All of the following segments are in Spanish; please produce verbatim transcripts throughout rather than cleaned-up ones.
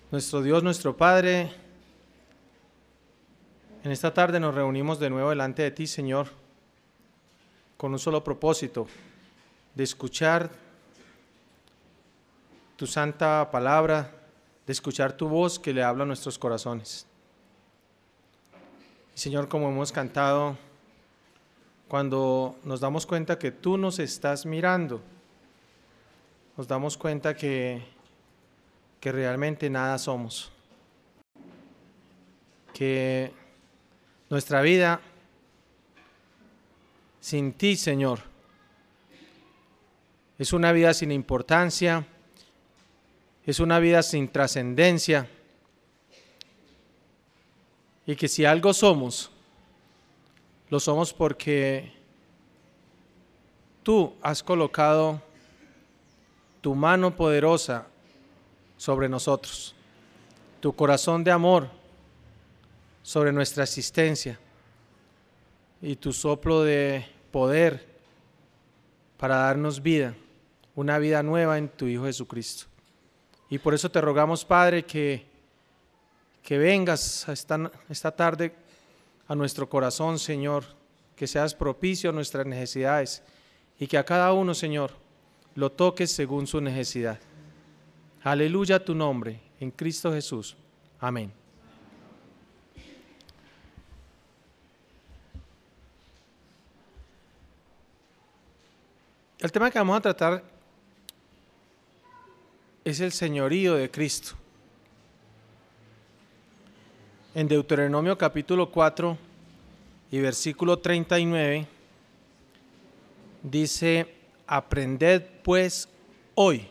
Nuestro Dios, nuestro Padre, en esta tarde nos reunimos de nuevo delante de ti, Señor, con un solo propósito, de escuchar tu santa palabra, de escuchar tu voz que le habla a nuestros corazones. Y Señor, como hemos cantado, cuando nos damos cuenta que tú nos estás mirando, nos damos cuenta que que realmente nada somos, que nuestra vida sin ti, Señor, es una vida sin importancia, es una vida sin trascendencia, y que si algo somos, lo somos porque tú has colocado tu mano poderosa sobre nosotros, tu corazón de amor sobre nuestra existencia y tu soplo de poder para darnos vida, una vida nueva en tu Hijo Jesucristo. Y por eso te rogamos, Padre, que, que vengas a esta, esta tarde a nuestro corazón, Señor, que seas propicio a nuestras necesidades y que a cada uno, Señor, lo toques según su necesidad. Aleluya a tu nombre, en Cristo Jesús. Amén. El tema que vamos a tratar es el señorío de Cristo. En Deuteronomio capítulo cuatro y versículo treinta y nueve dice: aprended pues hoy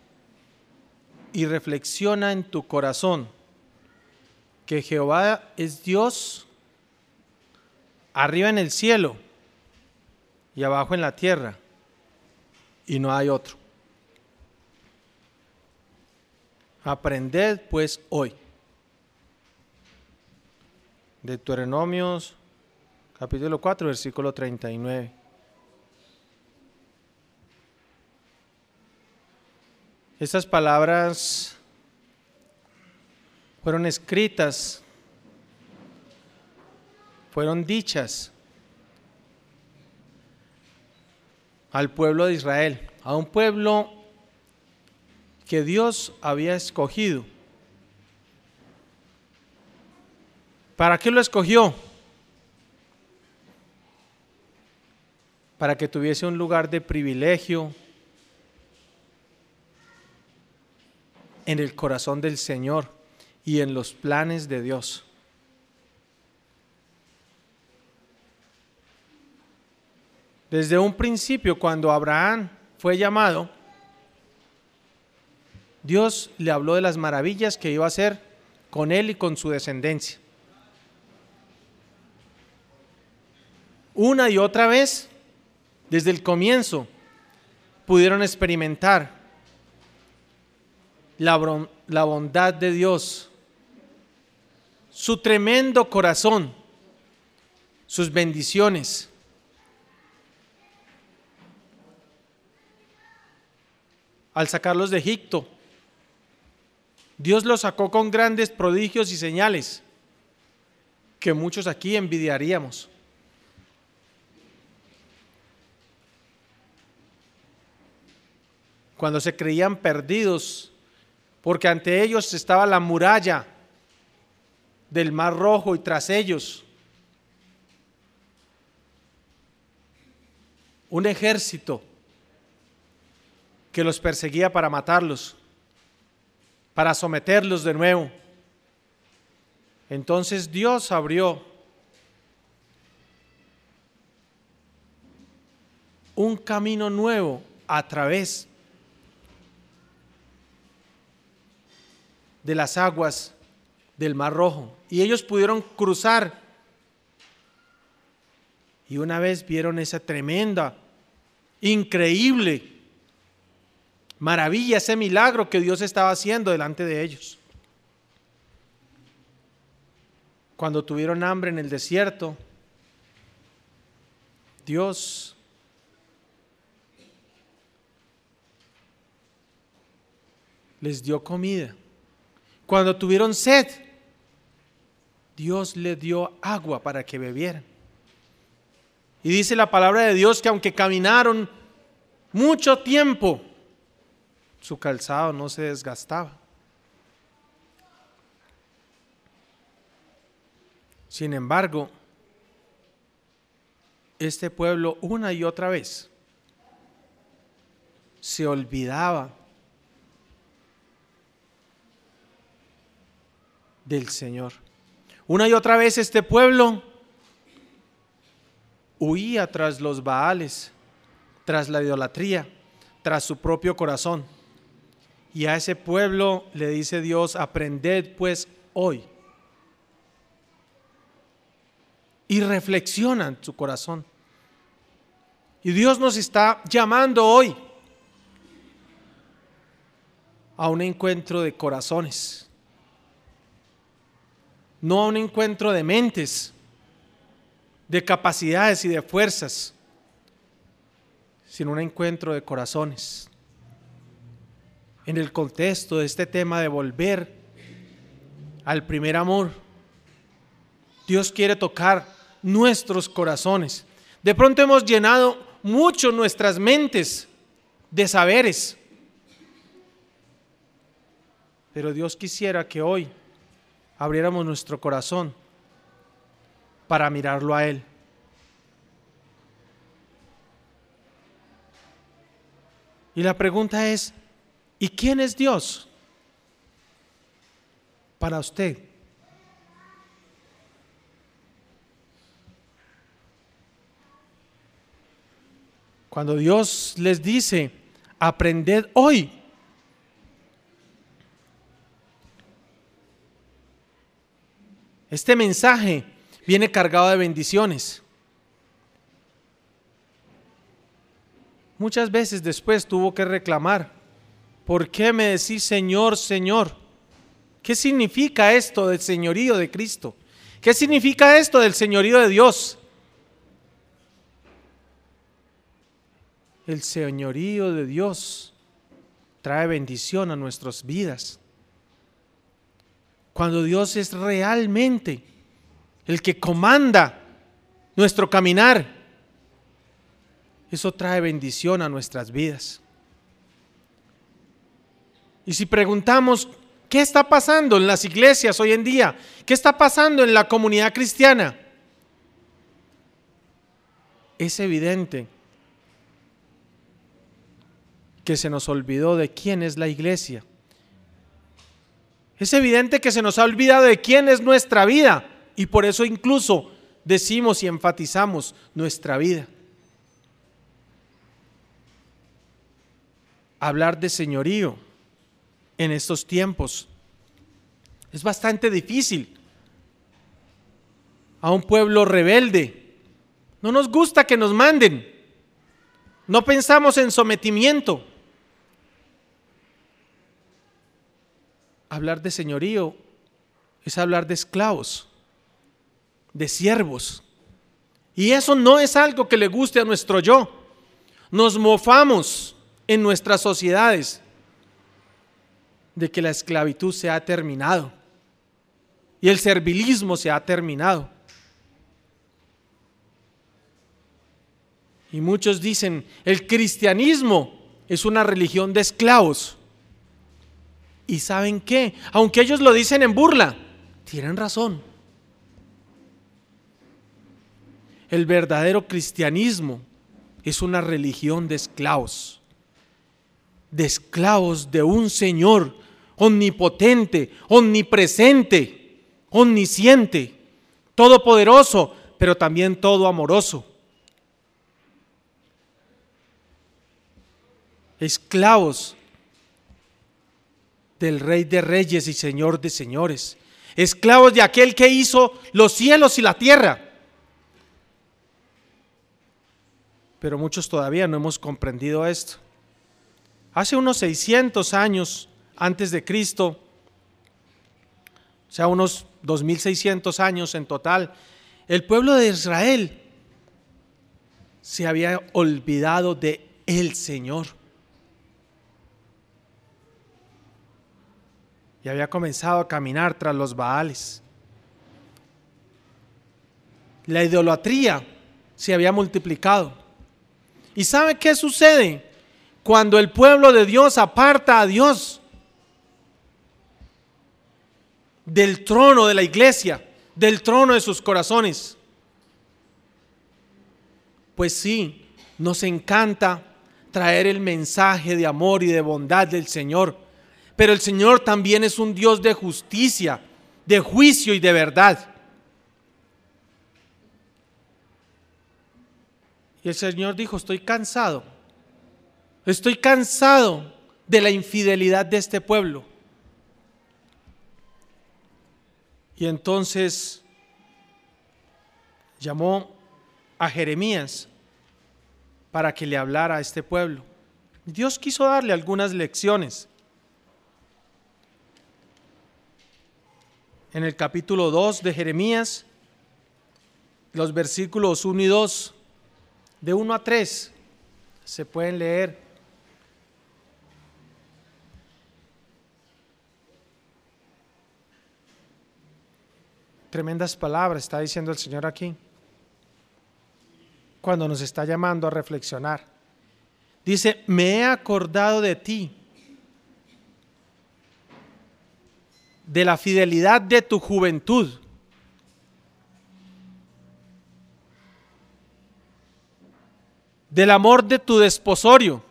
y reflexiona en tu corazón que Jehová es Dios arriba en el cielo y abajo en la tierra, y no hay otro. Aprended pues hoy. Deuteronomios capítulo cuatro, versículo treinta y nueve. Estas palabras fueron escritas, fueron dichas al pueblo de Israel, a un pueblo que Dios había escogido. ¿Para qué lo escogió? Para que tuviese un lugar de privilegio en el corazón del Señor y en los planes de Dios. Desde un principio, cuando Abraham fue llamado, Dios le habló de las maravillas que iba a hacer con él y con su descendencia. Una y otra vez, desde el comienzo, pudieron experimentar La, la bondad de Dios, su tremendo corazón, sus bendiciones. Al sacarlos de Egipto, Dios los sacó con grandes prodigios y señales que muchos aquí envidiaríamos. Cuando se creían perdidos, porque ante ellos estaba la muralla del Mar Rojo y tras ellos un ejército que los perseguía para matarlos, para someterlos de nuevo. Entonces Dios abrió un camino nuevo a través de las aguas del Mar Rojo, y ellos pudieron cruzar, y una vez vieron esa tremenda, increíble maravilla, ese milagro que Dios estaba haciendo delante de ellos. Cuando tuvieron hambre en el desierto, Dios les dio comida. Cuando tuvieron sed, Dios les dio agua para que bebieran. Y dice la palabra de Dios que aunque caminaron mucho tiempo, su calzado no se desgastaba. Sin embargo, este pueblo una y otra vez se olvidaba del Señor. Una y otra vez este pueblo huía tras los Baales, tras la idolatría, tras su propio corazón. Y a ese pueblo le dice Dios: aprended pues hoy. Y reflexiona en su corazón. Y Dios nos está llamando hoy a un encuentro de corazones, no a un encuentro de mentes, de capacidades y de fuerzas, sino un encuentro de corazones. En el contexto de este tema de volver al primer amor, Dios quiere tocar nuestros corazones. De pronto hemos llenado mucho nuestras mentes de saberes, pero Dios quisiera que hoy abriéramos nuestro corazón para mirarlo a Él. Y la pregunta es: ¿y quién es Dios para usted? Cuando Dios les dice: aprended hoy, este mensaje viene cargado de bendiciones. Muchas veces después tuvo que reclamar: ¿por qué me decís Señor, Señor? ¿Qué significa esto del señorío de Cristo? ¿Qué significa esto del señorío de Dios? El señorío de Dios trae bendición a nuestras vidas. Cuando Dios es realmente el que comanda nuestro caminar, eso trae bendición a nuestras vidas. Y si preguntamos: ¿qué está pasando en las iglesias hoy en día? ¿Qué está pasando en la comunidad cristiana? Es evidente que se nos olvidó de quién es la iglesia. Es evidente que se nos ha olvidado de quién es nuestra vida, y por eso incluso decimos y enfatizamos nuestra vida. Hablar de señorío en estos tiempos es bastante difícil. A un pueblo rebelde no nos gusta que nos manden, no pensamos en sometimiento. Hablar de señorío es hablar de esclavos, de siervos, y eso no es algo que le guste a nuestro yo. Nos mofamos en nuestras sociedades de que la esclavitud se ha terminado y el servilismo se ha terminado. Y muchos dicen: el cristianismo es una religión de esclavos. ¿Y saben qué? Aunque ellos lo dicen en burla, tienen razón. El verdadero cristianismo es una religión de esclavos, de esclavos de un Señor omnipotente, omnipresente, omnisciente, todopoderoso, pero también todo amoroso. Esclavos del Rey de Reyes y Señor de Señores, esclavos de aquel que hizo los cielos y la tierra. Pero muchos todavía no hemos comprendido esto. Hace unos seiscientos años antes de Cristo, o sea, unos dos mil seiscientos años en total, el pueblo de Israel se había olvidado de el Señor. y había comenzado a caminar tras los Baales. La idolatría se había multiplicado. ¿Y sabe qué sucede cuando el pueblo de Dios aparta a Dios del trono de la iglesia, del trono de sus corazones? Pues sí, nos encanta traer el mensaje de amor y de bondad del Señor, pero el Señor también es un Dios de justicia, de juicio y de verdad. Y el Señor dijo: estoy cansado, estoy cansado de la infidelidad de este pueblo. Y entonces llamó a Jeremías para que le hablara a este pueblo. Dios quiso darle algunas lecciones. En el capítulo dos de Jeremías, los versículos uno y dos, de uno a tres, se pueden leer. Tremendas palabras está diciendo el Señor aquí, cuando nos está llamando a reflexionar. Dice: me he acordado de ti, de la fidelidad de tu juventud, del amor de tu desposorio,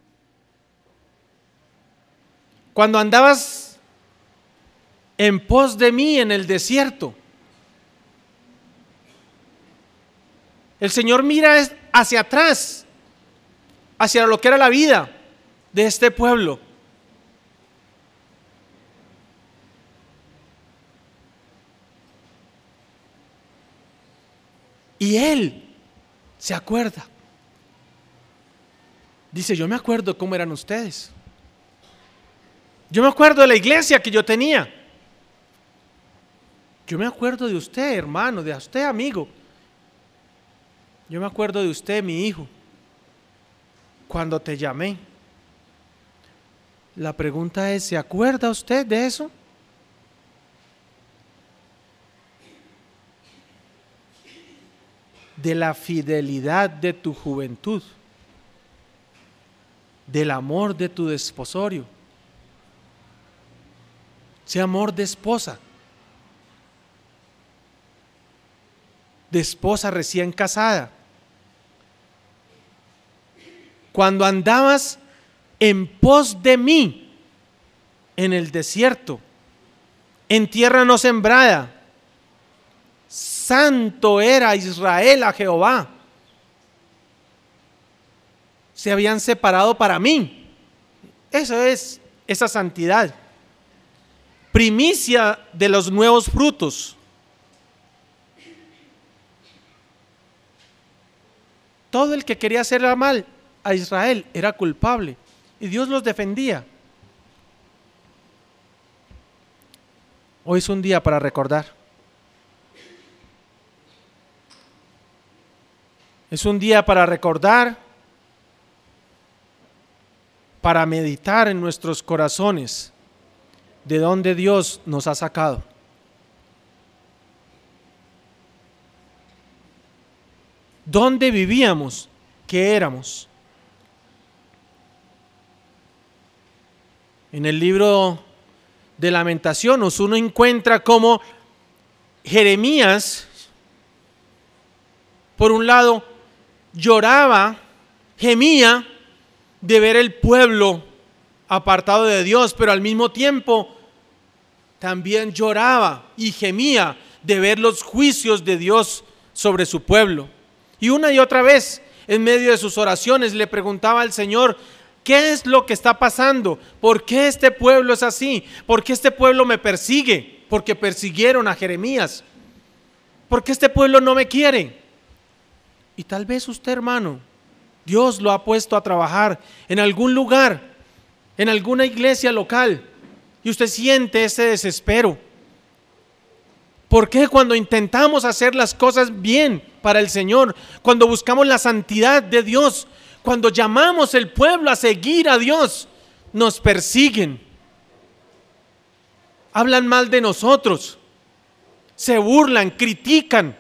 cuando andabas en pos de mí en el desierto. El Señor mira hacia atrás, hacia lo que era la vida de este pueblo. Y Él se acuerda. Dice: yo me acuerdo cómo eran ustedes. Yo me acuerdo de la iglesia que yo tenía. Yo me acuerdo de usted, hermano, de usted, amigo. Yo me acuerdo de usted, mi hijo, cuando te llamé. La pregunta es: ¿se acuerda usted de eso? De la fidelidad de tu juventud, del amor de tu desposorio, ese amor de esposa, de esposa recién casada. Cuando andabas en pos de mí en el desierto, en tierra no sembrada, santo era Israel a Jehová. Se habían separado para mí. Eso es esa santidad. Primicia de los nuevos frutos. Todo el que quería hacer mal a Israel era culpable y Dios los defendía. Hoy es un día para recordar. Es un día para recordar, para meditar en nuestros corazones de dónde Dios nos ha sacado. ¿Dónde vivíamos? ¿Qué éramos? En el libro de Lamentaciones uno encuentra cómo Jeremías, por un lado, lloraba, gemía de ver el pueblo apartado de Dios, pero al mismo tiempo también lloraba y gemía de ver los juicios de Dios sobre su pueblo. Y una y otra vez, en medio de sus oraciones, le preguntaba al Señor: ¿qué es lo que está pasando? ¿Por qué este pueblo es así? ¿Por qué este pueblo me persigue? Porque persiguieron a Jeremías. ¿Por qué este pueblo no me quiere? Y tal vez usted, hermano, Dios lo ha puesto a trabajar en algún lugar, en alguna iglesia local, y usted siente ese desespero. ¿Por qué cuando intentamos hacer las cosas bien para el Señor, cuando buscamos la santidad de Dios, cuando llamamos al pueblo a seguir a Dios, nos persiguen? hablan mal de nosotros, se burlan, critican.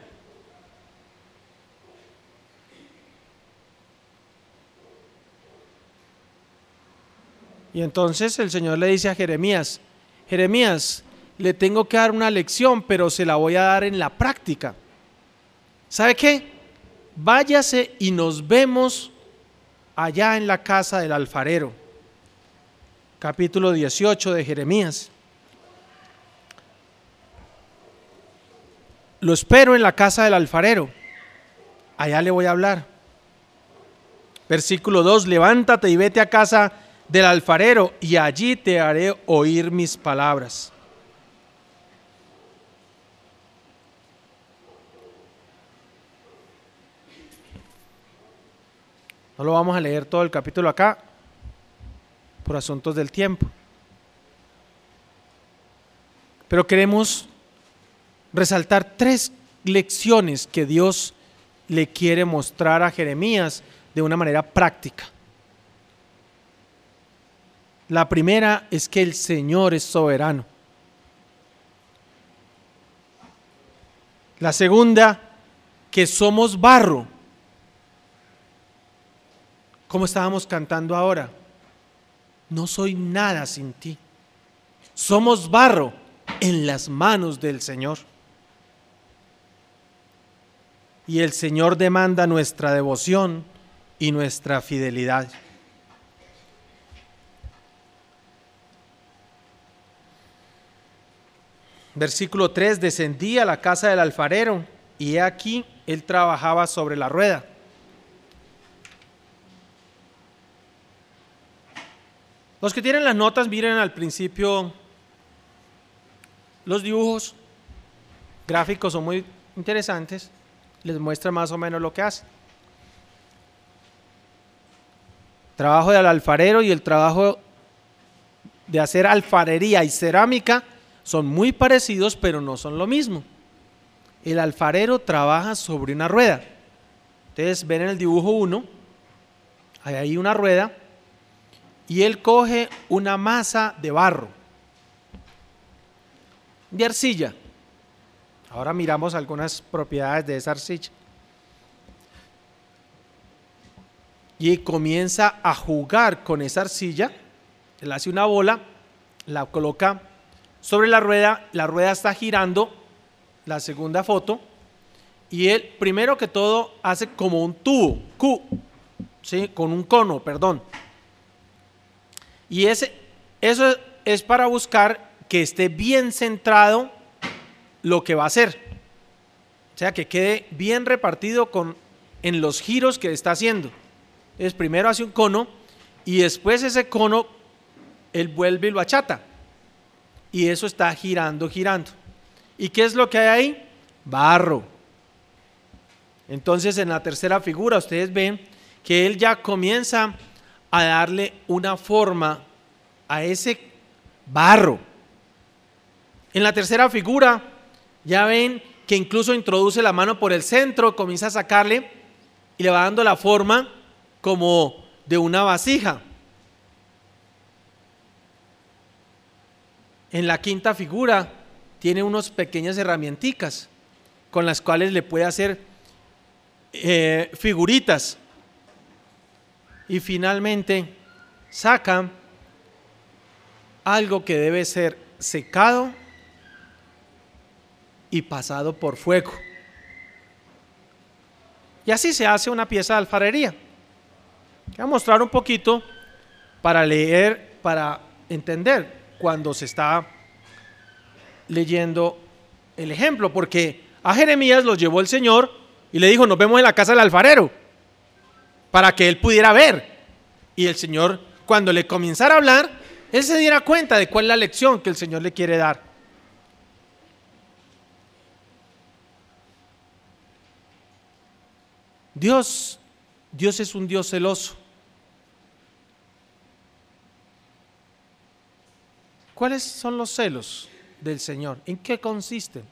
Y entonces el Señor le dice a Jeremías: Jeremías, le tengo que dar una lección, pero se la voy a dar en la práctica. ¿Sabe qué? Váyase y nos vemos allá en la casa del alfarero. Capítulo dieciocho de Jeremías. Lo espero en la casa del alfarero, allá le voy a hablar. Versículo dos: levántate y vete a casa del alfarero, y allí te haré oír mis palabras. No lo vamos a leer todo el capítulo acá, por asuntos del tiempo. Pero queremos resaltar tres lecciones que Dios le quiere mostrar a Jeremías de una manera práctica. La primera es que el Señor es soberano. La segunda, que somos barro. Como estábamos cantando ahora, no soy nada sin ti. Somos barro en las manos del Señor. Y el Señor demanda nuestra devoción y nuestra fidelidad. Versículo tres: descendí a la casa del alfarero, y he aquí, él trabajaba sobre la rueda. Los que tienen las notas, miren al principio los dibujos gráficos, son muy interesantes, les muestra más o menos lo que hace. Trabajo del alfarero y el trabajo de hacer alfarería y cerámica son muy parecidos, pero no son lo mismo. El alfarero trabaja sobre una rueda. Ustedes ven en el dibujo uno, hay ahí una rueda, y él coge una masa de barro, de arcilla. Ahora miramos algunas propiedades de esa arcilla. Y comienza a jugar con esa arcilla. Él hace una bola, la coloca sobre la rueda, la rueda está girando, la segunda foto, y él primero que todo hace como un tubo, Q, ¿sí? Con un cono, perdón. Y ese, eso es para buscar que esté bien centrado lo que va a hacer, o sea, que quede bien repartido con, en los giros que está haciendo. Entonces primero hace un cono y después ese cono él vuelve y lo achata, y eso está girando, girando. ¿Y qué es lo que hay ahí? Barro. Entonces en la tercera figura ustedes ven que él ya comienza a darle una forma a ese barro. En la tercera figura ya ven que incluso introduce la mano por el centro, comienza a sacarle y le va dando la forma como de una vasija. En la quinta figura tiene unas pequeñas herramienticas con las cuales le puede hacer eh, figuritas. Y finalmente saca algo que debe ser secado y pasado por fuego. Y así se hace una pieza de alfarería. Voy a mostrar un poquito para leer, para entender cuando se está leyendo el ejemplo, porque a Jeremías lo llevó el Señor y le dijo: nos vemos en la casa del alfarero, para que él pudiera ver. Y el Señor, cuando le comenzara a hablar, él se diera cuenta de cuál es la lección que el Señor le quiere dar. Dios, Dios es un Dios celoso. ¿Cuáles son los celos del Señor? ¿En qué consisten?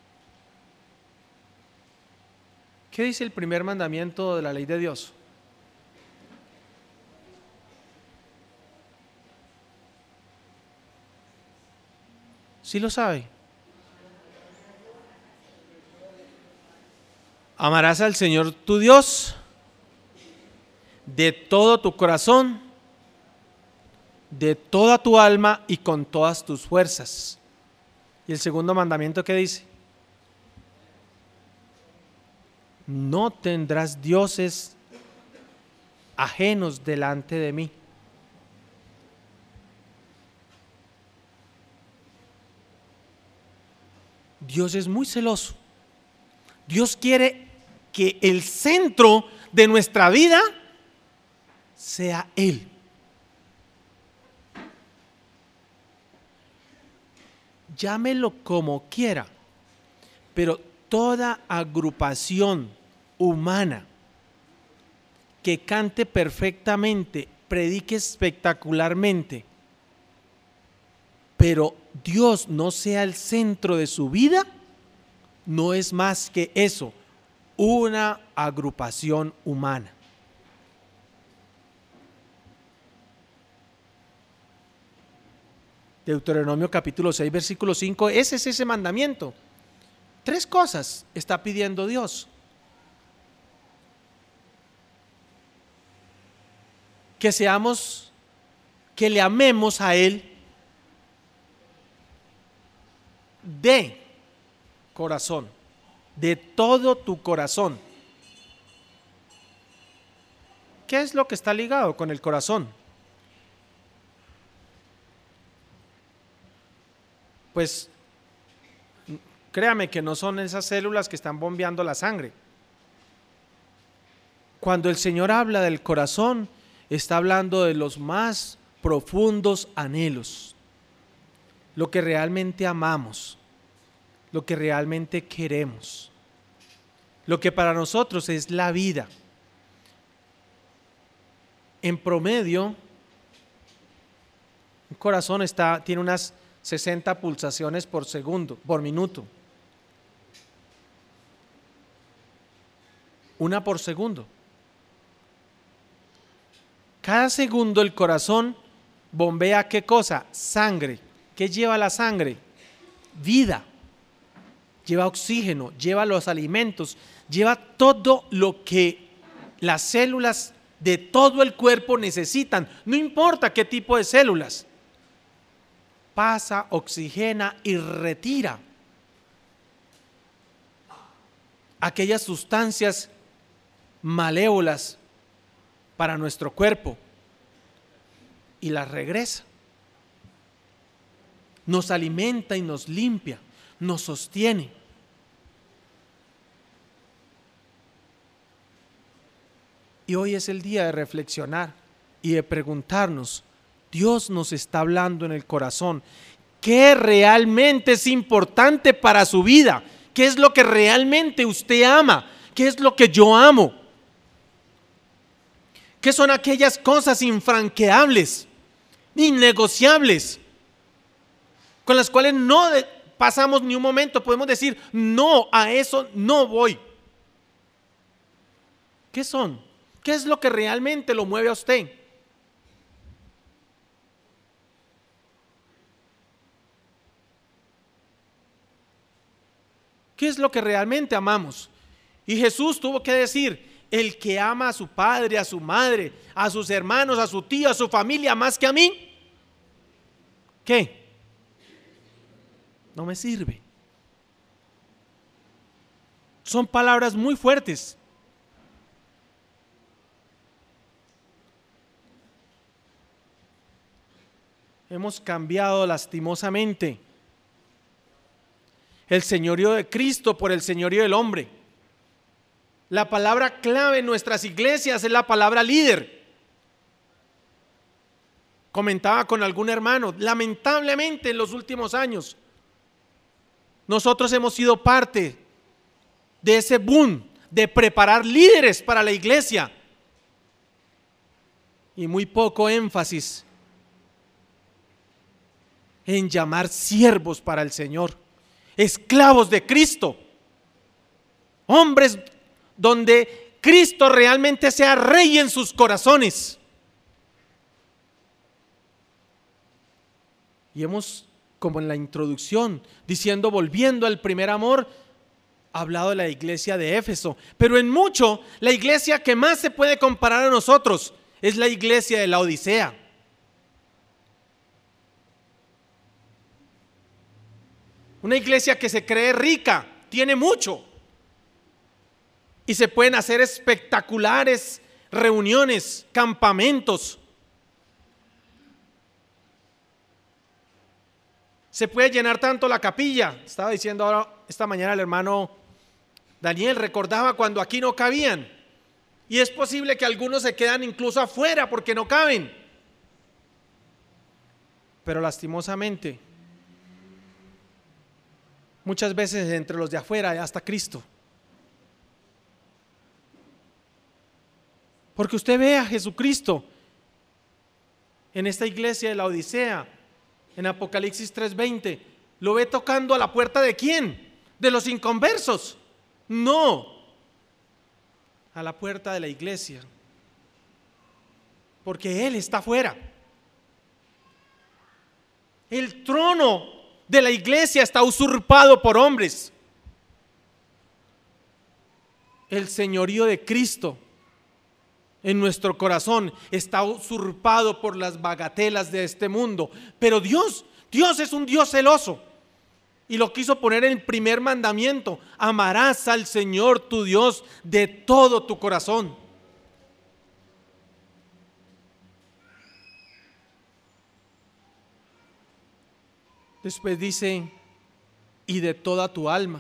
¿Qué dice el primer mandamiento de la ley de Dios? ¿Sí lo sabe? Amarás al Señor tu Dios de todo tu corazón, de toda tu alma y con todas tus fuerzas. ¿Y el segundo mandamiento qué dice? No tendrás dioses ajenos delante de mí. Dios es muy celoso. Dios quiere que el centro de nuestra vida sea Él. Llámelo como quiera, pero toda agrupación humana que cante perfectamente, predique espectacularmente, pero Dios no sea el centro de su vida, no es más que eso, una agrupación humana. Deuteronomio capítulo seis, versículo cinco, ese es ese mandamiento. Tres cosas está pidiendo Dios: que seamos, que le amemos a Él de corazón, de todo tu corazón. ¿Qué es lo que está ligado con el corazón? Pues créame que no son esas células que están bombeando la sangre. Cuando el Señor habla del corazón, está hablando de los más profundos anhelos, lo que realmente amamos, lo que realmente queremos, lo que para nosotros es la vida. En promedio, un corazón está, tiene unas sesenta pulsaciones por segundo, por minuto. Una por segundo. Cada segundo el corazón bombea ¿qué cosa? Sangre. ¿Qué lleva la sangre? Vida. Lleva oxígeno, lleva los alimentos, lleva todo lo que las células de todo el cuerpo necesitan. No importa qué tipo de células. Pasa, oxigena y retira aquellas sustancias malévolas para nuestro cuerpo y las regresa. Nos alimenta y nos limpia, nos sostiene. Y hoy es el día de reflexionar y de preguntarnos: Dios nos está hablando en el corazón. ¿Qué realmente es importante para su vida? ¿Qué es lo que realmente usted ama? ¿Qué es lo que yo amo? ¿Qué son aquellas cosas infranqueables, innegociables, con las cuales no pasamos ni un momento? Podemos decir, no, a eso no voy. ¿Qué son? ¿Qué es lo que realmente lo mueve a usted? ¿Qué es lo que realmente amamos? Y Jesús tuvo que decir: el que ama a su padre, a su madre, a sus hermanos, a su tío, a su familia más que a mí, ¿qué? No me sirve. Son palabras muy fuertes. Hemos cambiado lastimosamente el señorío de Cristo por el señorío del hombre. La palabra clave en nuestras iglesias es la palabra líder. Comentaba con algún hermano, lamentablemente en los últimos años nosotros hemos sido parte de ese boom de preparar líderes para la iglesia y muy poco énfasis en llamar siervos para el Señor, esclavos de Cristo, hombres donde Cristo realmente sea rey en sus corazones. Y hemos como en la introducción, diciendo, volviendo al primer amor, ha hablado de la iglesia de Éfeso, pero en mucho la iglesia que más se puede comparar a nosotros es la iglesia de la Odisea. Una iglesia que se cree rica, tiene mucho, y se pueden hacer espectaculares reuniones, campamentos. Se puede llenar tanto la capilla. Estaba diciendo ahora esta mañana el hermano Daniel, recordaba cuando aquí no cabían, y es posible que algunos se quedan incluso afuera porque no caben. Pero lastimosamente, muchas veces entre los de afuera hay hasta Cristo. Porque usted ve a Jesucristo en esta iglesia de la Odisea, en Apocalipsis tres veinte, ¿lo ve tocando a la puerta de quién? ¿De los inconversos? No, a la puerta de la iglesia, porque Él está afuera. El trono de la iglesia está usurpado por hombres. El señorío de Cristo en nuestro corazón está usurpado por las bagatelas de este mundo. Pero Dios, Dios es un Dios celoso, y lo quiso poner en el primer mandamiento: amarás al Señor tu Dios de todo tu corazón. Después dice, y de toda tu alma.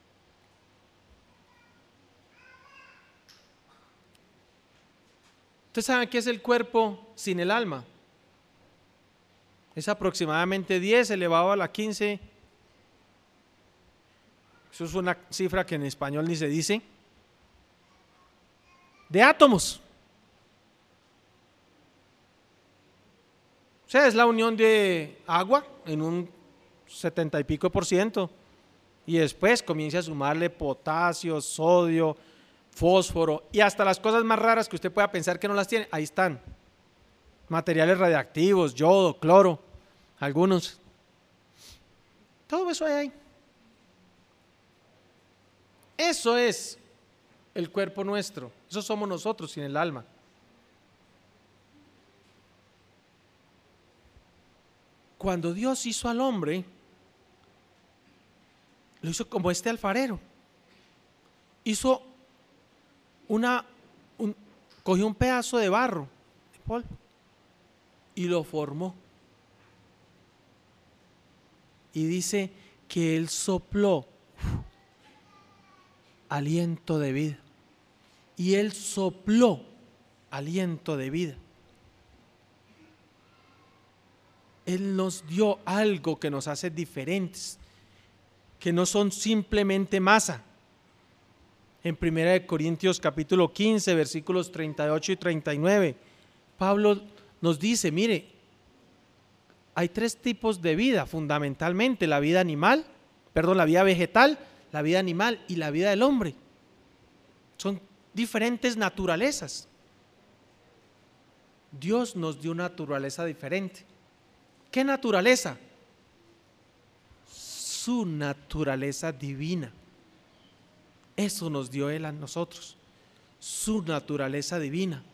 ¿Ustedes saben qué es el cuerpo sin el alma? Es aproximadamente diez elevado a la quince. Eso es una cifra que en español ni se dice. De átomos. O sea, es la unión de agua en un setenta y pico por ciento. Y después comienza a sumarle potasio, sodio, fósforo y hasta las cosas más raras que usted pueda pensar que no las tiene, ahí están. Materiales radiactivos, yodo, cloro, algunos. Todo eso hay ahí. Eso es el cuerpo nuestro. Eso somos nosotros sin el alma. Cuando Dios hizo al hombre, lo hizo como este alfarero. Hizo una, un, cogió un pedazo de barro, de polvo, y lo formó. Y dice que Él sopló uf, aliento de vida. Y Él sopló aliento de vida. Él nos dio algo que nos hace diferentes, que no son simplemente masa. En primera de Corintios capítulo quince, versículos treinta y ocho y treinta y nueve, Pablo nos dice, mire, hay tres tipos de vida fundamentalmente: la vida animal, perdón, la vida vegetal, la vida animal y la vida del hombre. Son diferentes naturalezas. Dios nos dio una naturaleza diferente. ¿Qué naturaleza? Su naturaleza divina. Eso nos dio Él a nosotros, su naturaleza divina.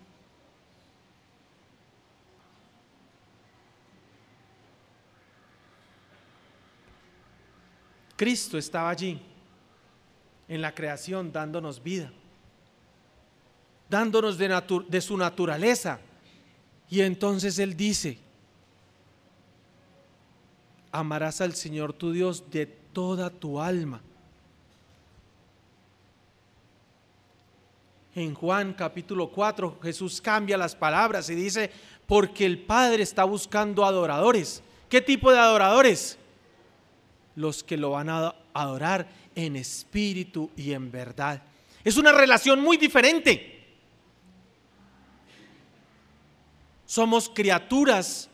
Cristo estaba allí en la creación dándonos vida, dándonos de, natu- de su naturaleza. Y entonces Él dice, amarás al Señor tu Dios de toda tu alma. En Juan capítulo cuatro, Jesús cambia las palabras y dice, porque el Padre está buscando adoradores. ¿Qué tipo de adoradores? Los que lo van a adorar en espíritu y en verdad. Es una relación muy diferente. Somos criaturas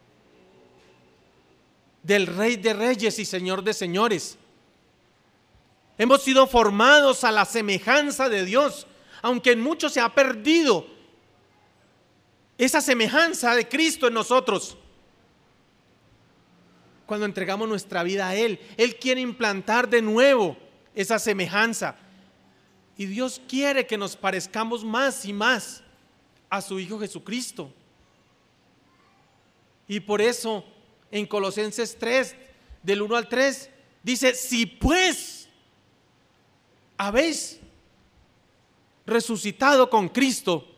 del Rey de Reyes y Señor de Señores. Hemos sido formados a la semejanza de Dios, aunque en muchos se ha perdido esa semejanza de Cristo en nosotros. cuando entregamos nuestra vida a Él. Él quiere implantar de nuevo esa semejanza. Y Dios quiere que nos parezcamos más y más a su Hijo Jesucristo. Y por eso en Colosenses tres, del uno al tres, dice: si pues habéis resucitado con Cristo.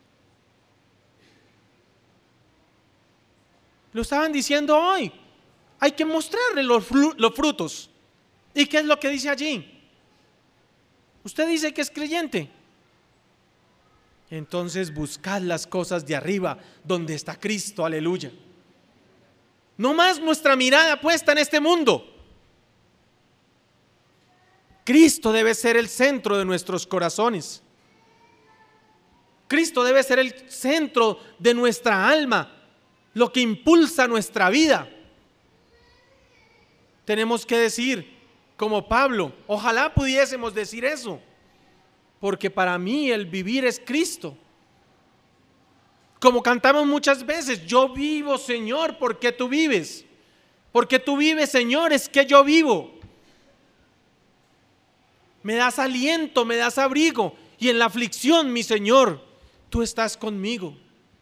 Lo estaban diciendo hoy. Hay que mostrarle los, los frutos. ¿Y qué es lo que dice allí? Usted dice que es creyente. Entonces buscad las cosas de arriba, donde está Cristo, aleluya. No más nuestra mirada puesta en este mundo. Cristo debe ser el centro de nuestros corazones. Cristo debe ser el centro de nuestra alma, lo que impulsa nuestra vida. Tenemos que decir, como Pablo, ojalá pudiésemos decir eso, porque para mí el vivir es Cristo. Como cantamos muchas veces, yo vivo, Señor, porque tú vives. Porque tú vives, Señor, es que yo vivo. Me das aliento, me das abrigo, y en la aflicción, mi Señor, tú estás conmigo.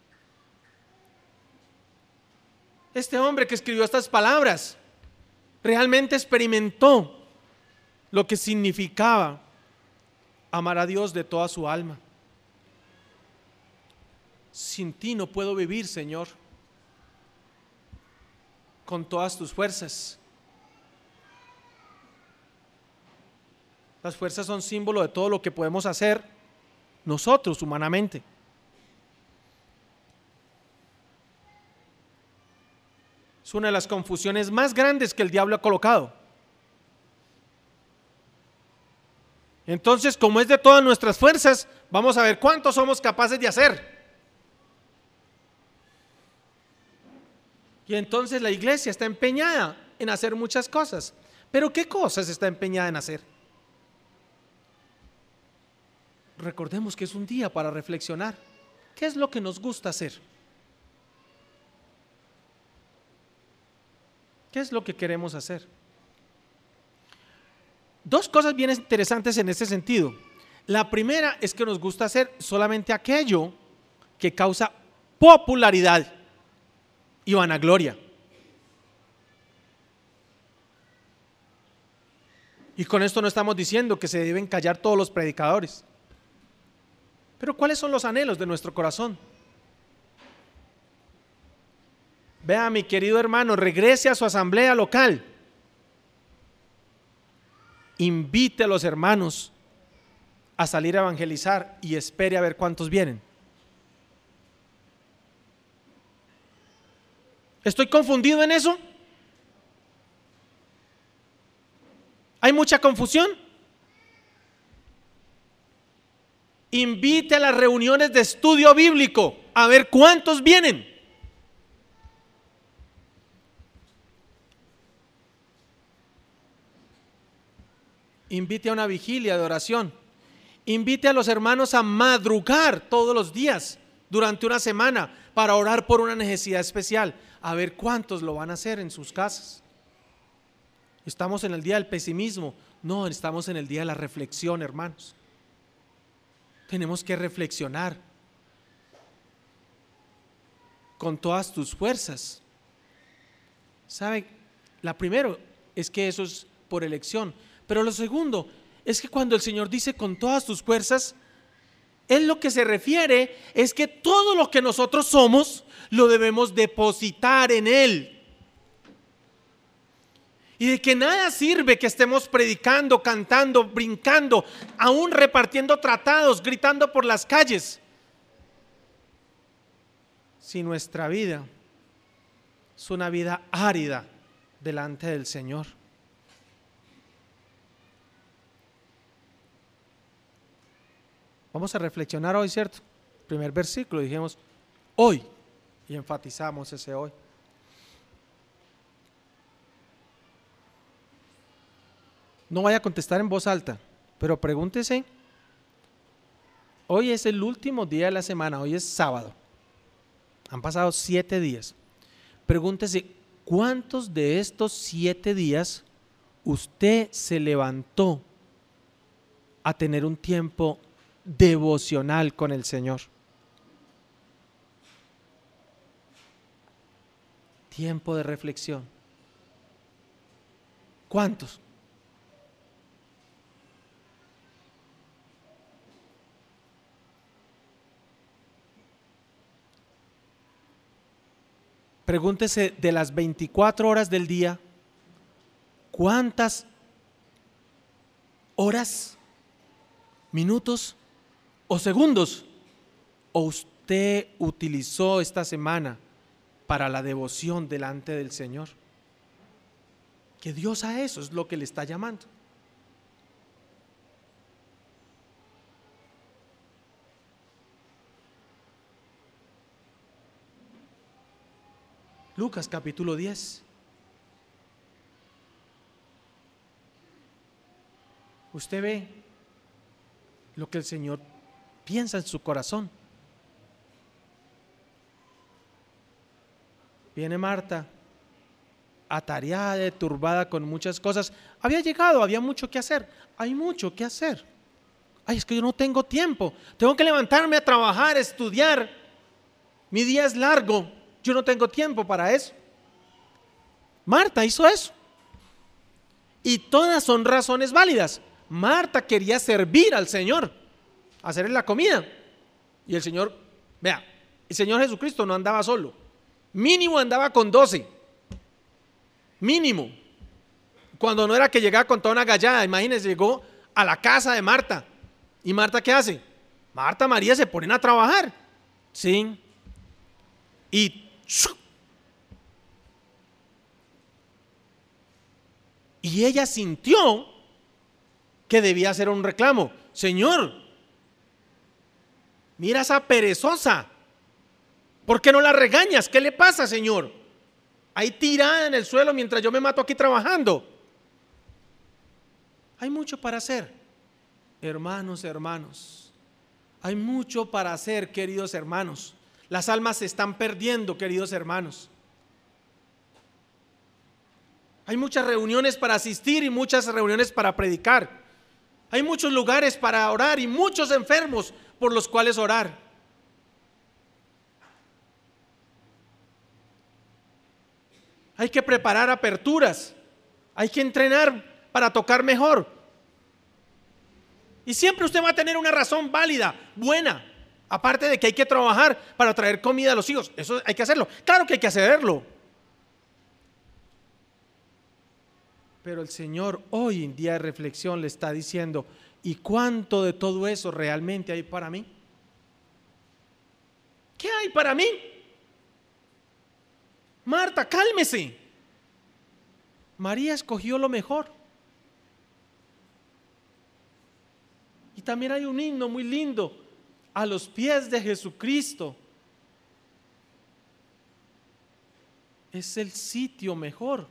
Este hombre que escribió estas palabras realmente experimentó lo que significaba amar a Dios de toda su alma. Sin ti no puedo vivir, Señor, con todas tus fuerzas. Las fuerzas son símbolo de todo lo que podemos hacer nosotros humanamente. Es una de las confusiones más grandes que el diablo ha colocado. Entonces, como es de todas nuestras fuerzas, vamos a ver cuánto somos capaces de hacer. Y entonces la iglesia está empeñada en hacer muchas cosas. ¿Pero qué cosas está empeñada en hacer? Recordemos que es un día para reflexionar. ¿Qué es lo que nos gusta hacer? ¿Qué es lo que queremos hacer? Dos cosas bien interesantes en ese sentido. La primera es que nos gusta hacer solamente aquello que causa popularidad y vanagloria. Y con esto no estamos diciendo que se deben callar todos los predicadores. Pero ¿cuáles son los anhelos de nuestro corazón? Vea, mi querido hermano, regrese a su asamblea local. Invite a los hermanos a salir a evangelizar y espere a ver cuántos vienen. ¿Estoy confundido en eso? ¿Hay mucha confusión? Invite a las reuniones de estudio bíblico a ver cuántos vienen. Invite a una vigilia de oración. Invite a los hermanos a madrugar todos los días durante una semana para orar por una necesidad especial. A ver cuántos lo van a hacer en sus casas. ¿Estamos en el día del pesimismo? No, estamos en el día de la reflexión, hermanos. Tenemos que reflexionar con todas tus fuerzas. ¿Sabe? La primero es que eso es por elección. Pero lo segundo es que cuando el Señor dice con todas tus fuerzas, Él lo que se refiere es que todo lo que nosotros somos lo debemos depositar en Él. Y de que nada sirve que estemos predicando, cantando, brincando, aún repartiendo tratados, gritando por las calles, si nuestra vida es una vida árida delante del Señor. Vamos a reflexionar hoy, ¿cierto? Primer versículo, dijimos hoy, y enfatizamos ese hoy. No vaya a contestar en voz alta, pero pregúntese, hoy es el último día de la semana, hoy es sábado, han pasado siete días. Pregúntese, ¿cuántos de estos siete días usted se levantó a tener un tiempo devocional con el Señor? Tiempo de reflexión. ¿Cuántos? Pregúntese, de las veinticuatro horas del día, ¿cuántas horas, minutos o segundos o usted utilizó esta semana para la devoción delante del Señor? Que Dios a eso es lo que le está llamando. Lucas capítulo diez. Usted ve lo que el Señor piensa en su corazón. Viene Marta, atareada, turbada con muchas cosas. Había llegado, había mucho que hacer. Hay mucho que hacer. Ay, es que yo no tengo tiempo. Tengo que levantarme a trabajar, a estudiar. Mi día es largo. Yo no tengo tiempo para eso. Marta hizo eso. Y todas son razones válidas. Marta quería servir al Señor, hacerle la comida. Y el Señor, vea, el Señor Jesucristo no andaba solo. Mínimo andaba con doce. Mínimo. Cuando no era que llegaba con toda una gallada. Imagínense, llegó a la casa de Marta. ¿Y Marta qué hace? Marta, María se ponen a trabajar. Sí. Y Y ella sintió que debía hacer un reclamo. Señor, mira esa perezosa. ¿Por qué no la regañas? ¿Qué le pasa, Señor? Ahí tirada en el suelo mientras yo me mato aquí trabajando. Hay mucho para hacer, hermanos, hermanos. Hay mucho para hacer, queridos hermanos. Las almas se están perdiendo, queridos hermanos. Hay muchas reuniones para asistir y muchas reuniones para predicar. Hay muchos lugares para orar y muchos enfermos por los cuales orar. Hay que preparar aperturas. Hay que entrenar para tocar mejor. Y siempre usted va a tener una razón válida, buena. Aparte de que hay que trabajar para traer comida a los hijos. Eso hay que hacerlo. Claro que hay que hacerlo. Pero el Señor hoy en día de reflexión le está diciendo: ¿y cuánto de todo eso realmente hay para mí? ¿Qué hay para mí? Marta, cálmese. María escogió lo mejor. Y también hay un himno muy lindo: a los pies de Jesucristo. Es el sitio mejor.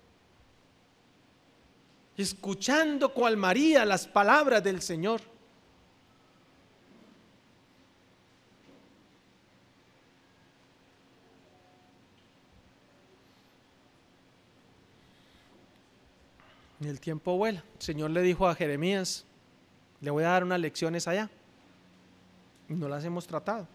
Escuchando cual María las palabras del Señor. Y el tiempo vuela. El Señor le dijo a Jeremías: le voy a dar unas lecciones allá. Y no las hemos tratado.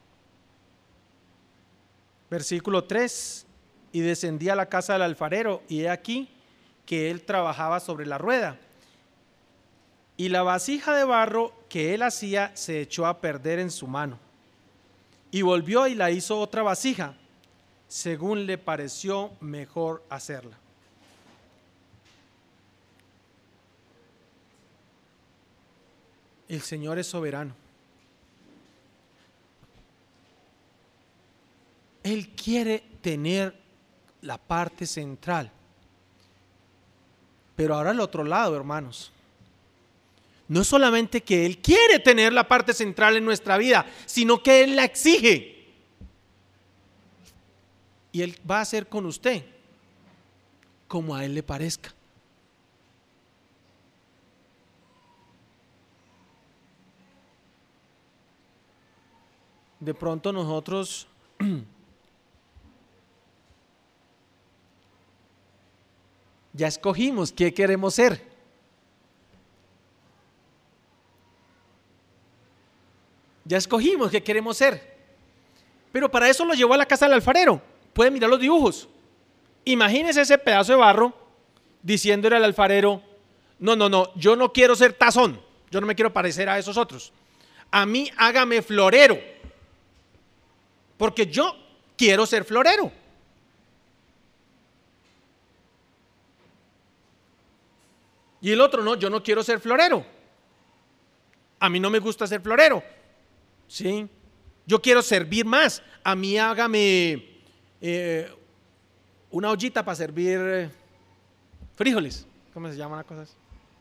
Versículo tres: y descendí a la casa del alfarero, y he aquí que él trabajaba sobre la rueda, y la vasija de barro que él hacía se echó a perder en su mano, y volvió y la hizo otra vasija, según le pareció mejor hacerla. El Señor es soberano. Él quiere tener la parte central. Pero ahora al otro lado, hermanos, no es solamente que Él quiere tener la parte central en nuestra vida, sino que Él la exige. Y Él va a hacer con usted como a Él le parezca. De pronto nosotros Ya escogimos qué queremos ser. Ya escogimos qué queremos ser. Pero para eso lo llevó a la casa del alfarero. Pueden mirar los dibujos. Imagínense ese pedazo de barro diciéndole al alfarero: no, no, no, yo no quiero ser tazón, yo no me quiero parecer a esos otros. A mí hágame florero, porque yo quiero ser florero. Y el otro: no, yo no quiero ser florero. A mí no me gusta ser florero. Sí, yo quiero servir más. A mí hágame eh, una ollita para servir eh, frijoles. ¿Cómo se llaman las cosas?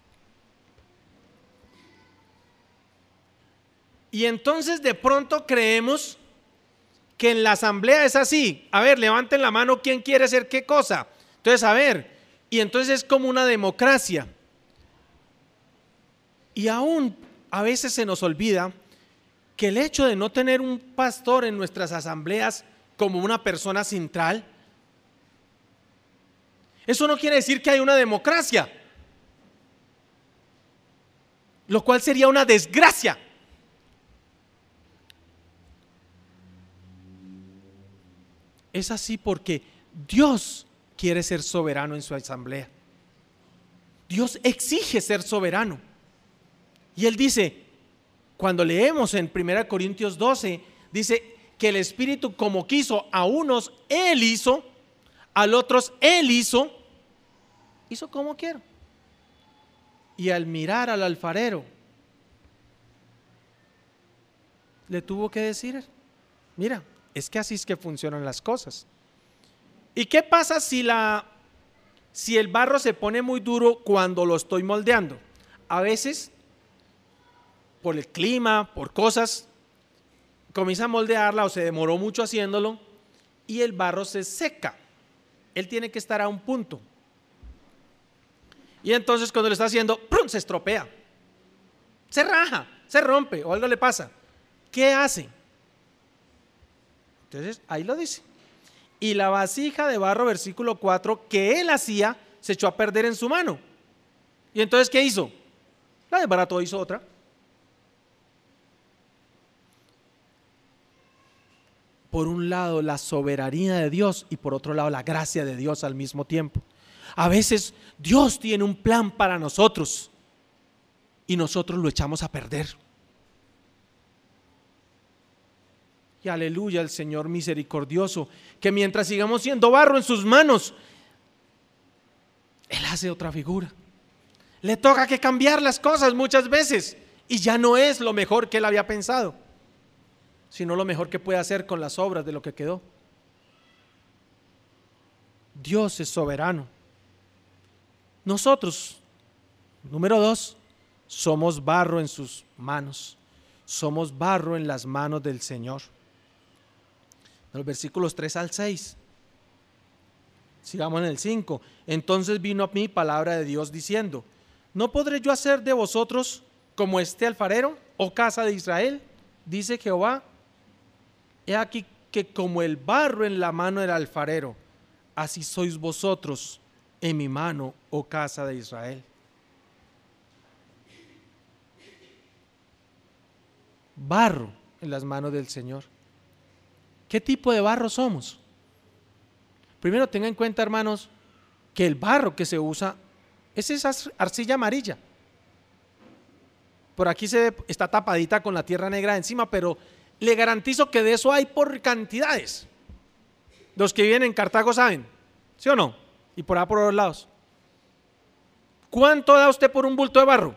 Y entonces de pronto creemos que en la asamblea es así. A ver, levanten la mano, ¿quién quiere ser qué cosa? Entonces, a ver, y entonces es como una democracia. Y aún a veces se nos olvida que el hecho de no tener un pastor en nuestras asambleas como una persona central, eso no quiere decir que hay una democracia, lo cual sería una desgracia. Es así porque Dios quiere ser soberano en su asamblea. Dios exige ser soberano. Y Él dice, cuando leemos en primera Corintios doce, dice que el Espíritu como quiso, a unos Él hizo, a los otros Él hizo, hizo como quiero. Y al mirar al alfarero, le tuvo que decir, mira, es que así es que funcionan las cosas. ¿Y qué pasa si, la, si el barro se pone muy duro cuando lo estoy moldeando? A veces, por el clima, por cosas, comienza a moldearla o se demoró mucho haciéndolo y el barro se seca. Él tiene que estar a un punto. Y entonces cuando lo está haciendo, ¡prum!, se estropea, se raja, se rompe o algo le pasa. ¿Qué hace? Entonces ahí lo dice. Y la vasija de barro, versículo cuatro, que él hacía, se echó a perder en su mano. Y entonces, ¿qué hizo? La desbarató, hizo otra. Por un lado la soberanía de Dios y por otro lado la gracia de Dios al mismo tiempo. A veces Dios tiene un plan para nosotros y nosotros lo echamos a perder. Y aleluya al Señor misericordioso, que mientras sigamos siendo barro en sus manos, Él hace otra figura. Le toca que cambiar las cosas muchas veces y ya no es lo mejor que Él había pensado, sino lo mejor que puede hacer con las obras de lo que quedó. Dios es soberano. Nosotros, número dos, somos barro en sus manos. Somos barro en las manos del Señor. Los versículos tres al seis. Sigamos en el cinco. Entonces vino a mí palabra de Dios diciendo: ¿no podré yo hacer de vosotros como este alfarero, oh casa de Israel? Dice Jehová. He aquí que como el barro en la mano del alfarero, así sois vosotros en mi mano, oh casa de Israel. Barro en las manos del Señor. ¿Qué tipo de barro somos? Primero tenga en cuenta, hermanos, que el barro que se usa es esa arcilla amarilla. Por aquí se ve, está tapadita con la tierra negra encima, pero le garantizo que de eso hay por cantidades. Los que viven en Cartago saben, ¿sí o no? Y por ahí por los lados. ¿Cuánto da usted por un bulto de barro?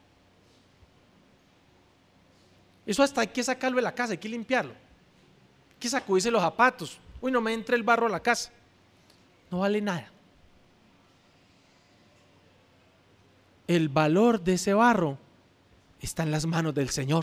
Eso hasta hay que sacarlo de la casa, hay que limpiarlo, hay que sacudirse los zapatos. Uy, no me entre el barro a la casa. No vale nada. El valor de ese barro está en las manos del Señor.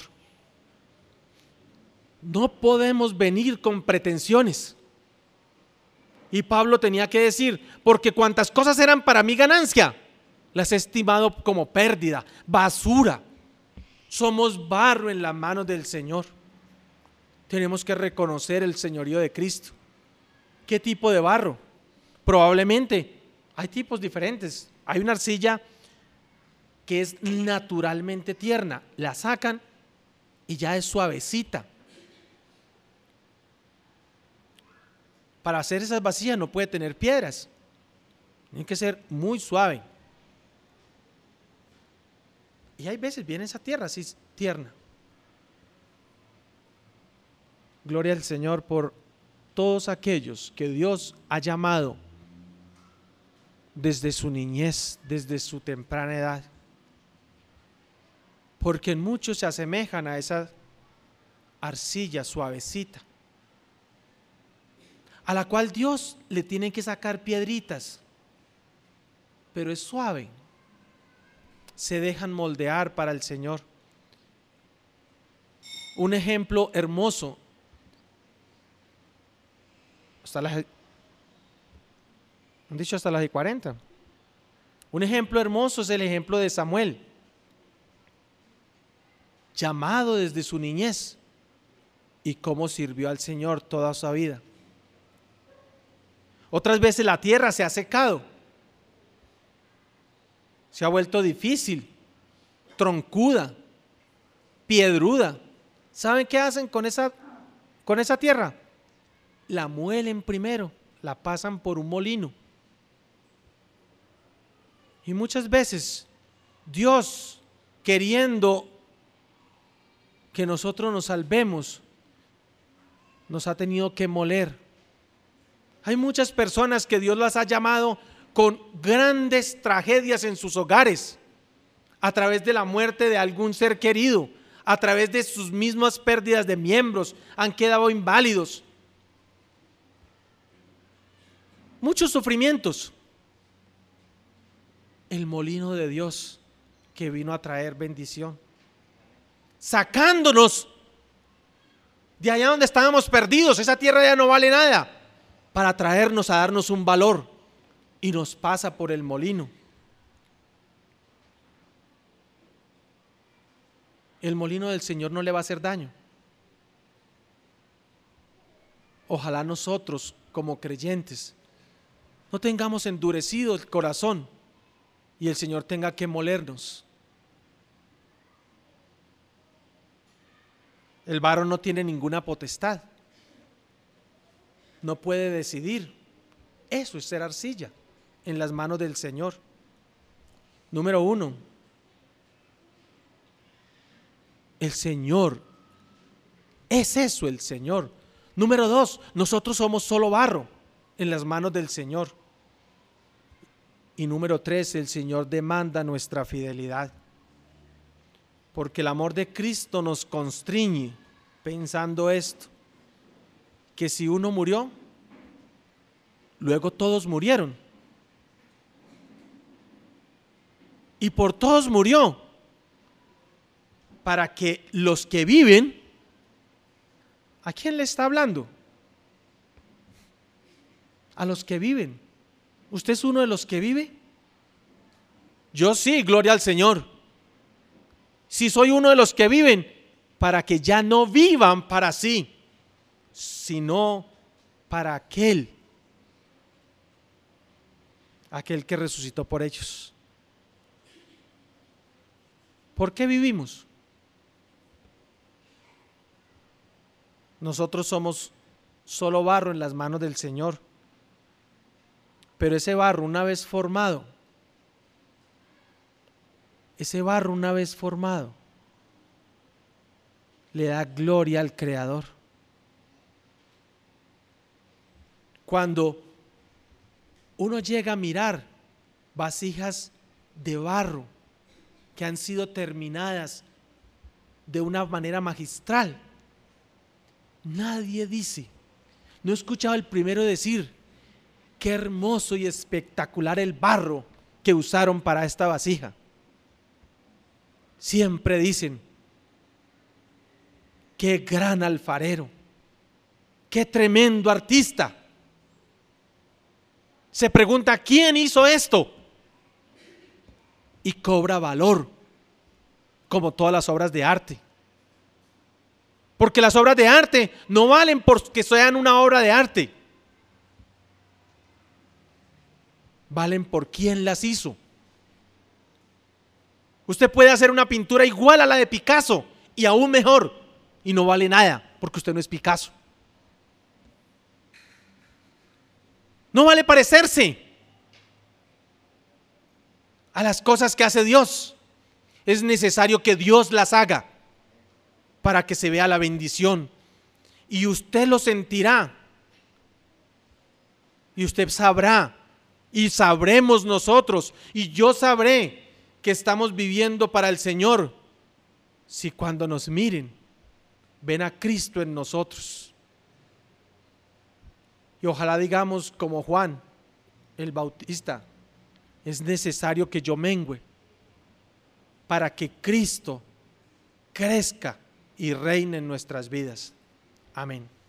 No podemos venir con pretensiones. Y Pablo tenía que decir: porque cuantas cosas eran para mí ganancia, las he estimado como pérdida, basura. Somos barro en las manos del Señor. Tenemos que reconocer el señorío de Cristo. ¿Qué tipo de barro? Probablemente Hay tipos diferentes. Hay una arcilla que es naturalmente tierna, la sacan y ya es suavecita. Para hacer esas vasijas no puede tener piedras, tiene que ser muy suave. Y hay veces viene esa tierra así tierna. Gloria al Señor por todos aquellos que Dios ha llamado desde su niñez, desde su temprana edad, porque en muchos se asemejan a esa arcilla suavecita, a la cual Dios le tiene que sacar piedritas, pero es suave, se dejan moldear para el Señor. Un ejemplo hermoso, hasta las, han dicho hasta las de cuarenta, un ejemplo hermoso es el ejemplo de Samuel, llamado desde su niñez y cómo sirvió al Señor toda su vida. Otras veces la tierra se ha secado, se ha vuelto difícil, troncuda, piedruda. ¿Saben qué hacen con esa, con esa tierra? La muelen primero, la pasan por un molino. Y muchas veces Dios, queriendo que nosotros nos salvemos, nos ha tenido que moler. Hay muchas personas que Dios las ha llamado con grandes tragedias en sus hogares, a través de la muerte de algún ser querido, a través de sus mismas pérdidas de miembros, han quedado inválidos. Muchos sufrimientos. El molino de Dios que vino a traer bendición, sacándonos de allá donde estábamos perdidos, esa tierra ya no vale nada, para traernos a darnos un valor, y nos pasa por el molino. El molino del Señor no le va a hacer daño. Ojalá nosotros como creyentes no tengamos endurecido el corazón y el Señor tenga que molernos. El varón no tiene ninguna potestad, no puede decidir. Eso es ser arcilla en las manos del Señor. Número uno, el Señor, es eso el Señor. Número dos, nosotros somos solo barro en las manos del Señor. Y número tres, el Señor demanda nuestra fidelidad, porque el amor de Cristo nos constriñe pensando esto, que si uno murió, luego todos murieron, y por todos murió, para que los que viven, ¿a quién le está hablando? A los que viven. ¿Usted es uno de los que vive? Yo sí, gloria al Señor. Si soy uno de los que viven, para que ya no vivan para sí, sino para aquel, aquel que resucitó por ellos. ¿Por qué vivimos? Nosotros somos solo barro en las manos del Señor, pero ese barro una vez formado, ese barro una vez formado, le da gloria al Creador. Cuando uno llega a mirar vasijas de barro que han sido terminadas de una manera magistral, nadie dice, no he escuchado al primero decir, qué hermoso y espectacular el barro que usaron para esta vasija. Siempre dicen, qué gran alfarero, qué tremendo artista. Se pregunta, ¿quién hizo esto? Y cobra valor, como todas las obras de arte. Porque las obras de arte no valen porque sean una obra de arte. valen por quien las hizo. Usted puede hacer una pintura igual a la de Picasso y aún mejor, y no vale nada porque usted no es Picasso. No vale parecerse a las cosas que hace Dios. Es necesario que Dios las haga para que se vea la bendición, y usted lo sentirá, y usted sabrá, y sabremos nosotros, y yo sabré que estamos viviendo para el Señor, si cuando nos miren ven a Cristo en nosotros. Y ojalá digamos como Juan el Bautista: es necesario que yo mengüe para que Cristo crezca y reine en nuestras vidas. Amén.